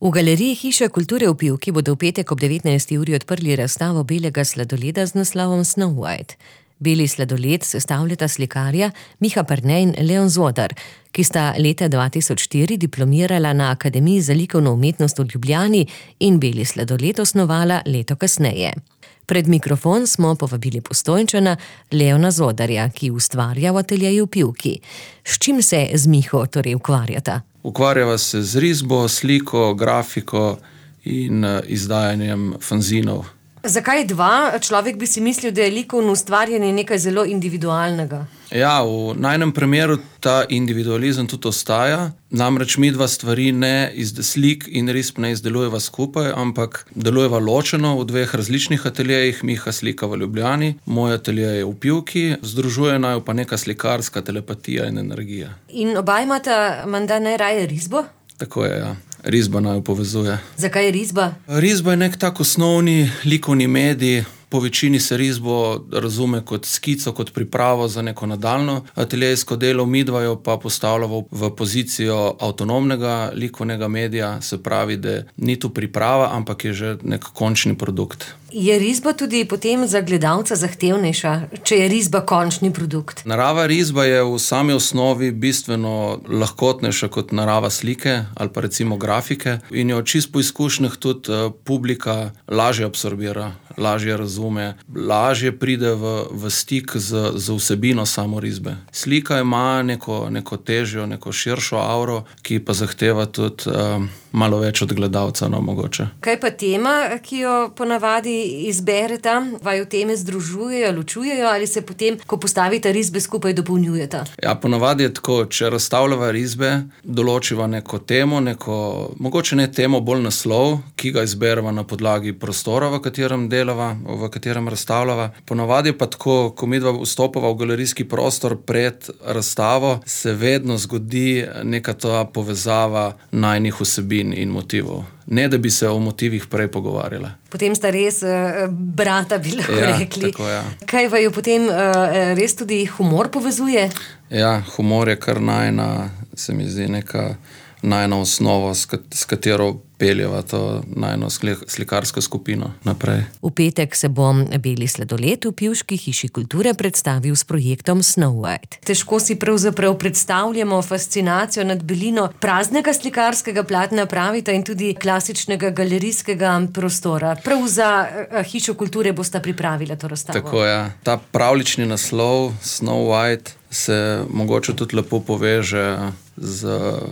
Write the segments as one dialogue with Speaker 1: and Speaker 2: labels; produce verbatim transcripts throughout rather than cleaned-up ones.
Speaker 1: V galeriji Hiša kulture v Pivki bodo v petek ob devetnajsti uri odprli razstavo belega sladoleda z naslovom Snow White. Beli sladoled sestavljata slikarja Miha Perne in Leon Zodar, ki sta leta dva tisoč štiri diplomirala na Akademiji za likovno umetnost v Ljubljani in beli sladoled osnovala leto kasneje. Pred mikrofon smo povabili Postojnčana Leona Zodarja, ki ustvarja v ateljeju v Pivki. S čim se z Miho torej ukvarjata?
Speaker 2: Ukvarjava se z risbo, sliko, grafiko in izdajanjem fanzinov.
Speaker 1: Zakaj dva? Človek bi si mislil, da je likovno ustvarjanje nekaj zelo individualnega.
Speaker 2: Ja, v najnem primeru ta individualizem tudi ostaja. Namreč mi dva stvari ne iz slik in risb ne izdelujeva skupaj, ampak delujeva ločeno v dveh različnih ateljejih. Miha slika v Ljubljani, moj atelje je v Pivki, združuje naju pa neka slikarska telepatija in energija.
Speaker 1: In oba imata menda najraje risbo?
Speaker 2: Tako je, ja. Risba naju povezuje.
Speaker 1: Zakaj je risba?
Speaker 2: Risba je nek tak osnovni likovni medij. Po večini se risbo razume kot skico, kot pripravo za neko nadaljno ateljejsko delo, midva jo pa postavljamo v pozicijo avtonomnega likovnega medija, se pravi, da ni tu priprava, ampak je že nek končni produkt.
Speaker 1: Je risba tudi potem za gledalca zahtevnejša, če je risba končni produkt?
Speaker 2: Narava risba je v sami osnovi bistveno lahkotnejša kot narava slike ali pa recimo grafike in jo čisto po izkušnjah tudi publika lažje absorbira, lažje razume, lažje pride v, v stik z, z vsebino samo risbe. Slika ima neko, neko težjo, neko širšo auro, ki pa zahteva tudi um, malo več od gledalca, no mogoče.
Speaker 1: Kaj pa tema, ki jo ponavadi izbereta? Vaju teme združujejo, ločujejo ali se potem, ko postavite risbe skupaj, dopolnjujeta?
Speaker 2: Ja, ponavadi je tako, če razstavljava risbe, določiva neko temo, neko, mogoče ne temo, bolj naslov, ki ga izbereva na podlagi prostora, v katerem delava, v katerem razstavljava. Ponavadi pa tako, ko midva vstopava v galerijski prostor pred razstavo, se vedno zgodi neka ta povezava najnih vsebin in motivov. Ne, da bi se o motivih prej pogovarjala.
Speaker 1: Potem sta res uh, brata, bi lahko
Speaker 2: ja,
Speaker 1: rekli.
Speaker 2: Tako, ja.
Speaker 1: Kaj vaju potem uh, res tudi humor povezuje?
Speaker 2: Ja, humor je kar najna, se mi zdi, neka najna osnova, s katero peljeva to najno slikarsko skupino naprej.
Speaker 1: V petek se bo beli sladoled v Pivški hiši kulture predstavil s projektom Snow White. Težko si pravzaprav predstavljamo fascinacijo nad belino praznega slikarskega platna, pravita, in tudi klasičnega galerijskega prostora. Prav za hišo kulture bosta pripravila to razstavo.
Speaker 2: Tako je. Ta pravlični naslov Snow White se mogoče tudi lepo poveže z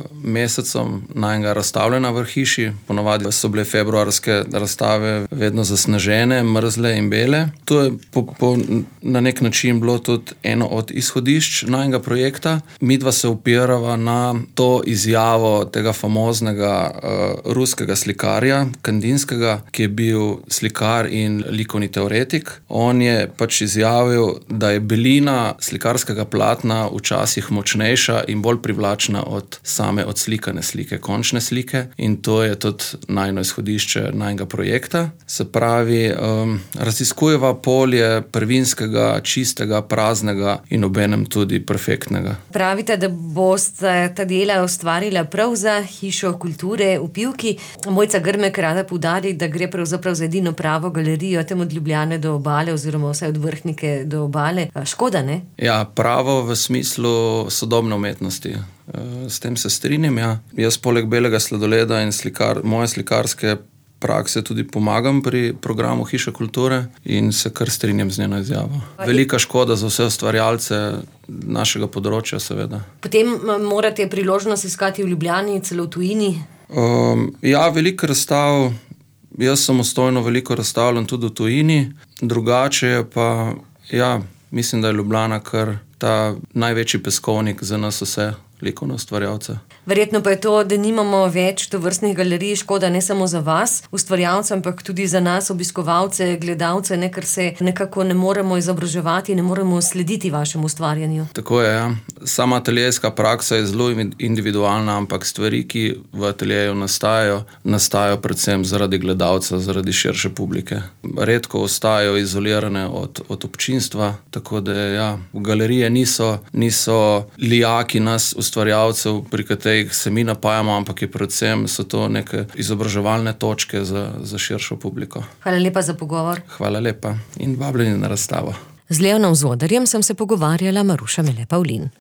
Speaker 2: mesecem najnega razstavljena v hiši. Ponavadi so bile februarske razstave vedno zasnežene, mrzle in bele. To je po, po, na nek način bilo tudi eno od izhodišč najnega projekta. Midva se opirava na to izjavo tega famoznega uh, ruskega slikarja, Kandinskega, ki je bil slikar in likovni teoretik. On je pač izjavil, da je belina slikarskega platna včasih močnejša in bolj privlačna od same odslikane slike, končne slike, in to je tudi najno izhodišče najnega projekta. Se pravi, um, raziskujeva polje prvinskega, čistega, praznega in obenem tudi perfektnega.
Speaker 1: Pravite, da boste ta dela ustvarila prav za hišo kulture v Pivki. Mojca Grmek rada poudari, da gre pravzaprav za edino pravo galerijo tem od Ljubljane do obale oziroma vsaj od Vrhnike do obale. Škoda, ne?
Speaker 2: Ja, pravo v smislu sodobne umetnosti. S tem se strinjam, ja. Jaz poleg belega sladoleda in slikar, moje slikarske prakse tudi pomagam pri programu Hiša kulture in se kar strinjam z njeno izjavo. Velika škoda za vse ustvarjalce našega področja, seveda.
Speaker 1: Potem morate priložnost iskati v Ljubljani, celo v tujini?
Speaker 2: Um, ja, veliko razstav, jaz samostojno veliko razstavljam tudi v tujini, drugače je pa, ja, mislim, da je Ljubljana kar ta največji peskovnik za nas vse likovne ustvarjalce.
Speaker 1: Verjetno pa je to, da nimamo več tovrstnih galerij, škoda ne samo za vas, ustvarjalce, ampak tudi za nas, obiskovalce, gledalce, ne, ker se nekako ne moremo izobraževati, ne moremo slediti vašemu ustvarjanju.
Speaker 2: Tako je, ja. Sama ateljejska praksa je zelo individualna, ampak stvari, ki v ateljeju nastajajo, nastajajo predvsem zaradi gledalca, zaradi širše publike. Redko ostajajo izolirane od, od občinstva, tako da ja, v galerije niso, niso lijaki nas ustvarjalcev, pri katerih da jih se mi napajamo, ampak je predvsem so to neke izobraževalne točke za, za širšo publiko.
Speaker 1: Hvala lepa za pogovor.
Speaker 2: Hvala lepa in vabljeni na razstavo.
Speaker 1: Z Leonom Zodarjem sem se pogovarjala Maruša Mele Pavlin.